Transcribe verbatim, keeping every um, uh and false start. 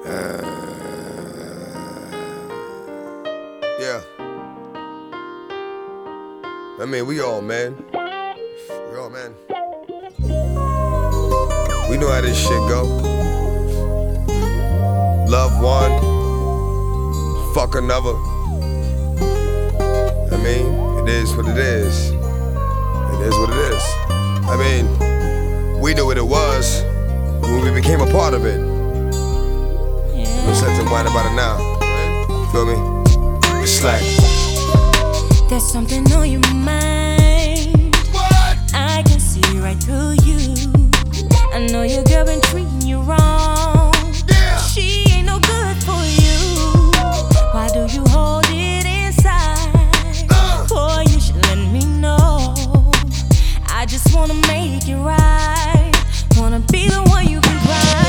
Uh, yeah. I mean, we all, man. We all, man. We know how this shit go. Love one, fuck another. I mean, it is what it is. It is what it is. I mean, we knew what it was when we became a part of it. No sense in whining about it now. Feel me? It's like there's something on your mind. What? I can see right through you. I know your girl been treating you wrong.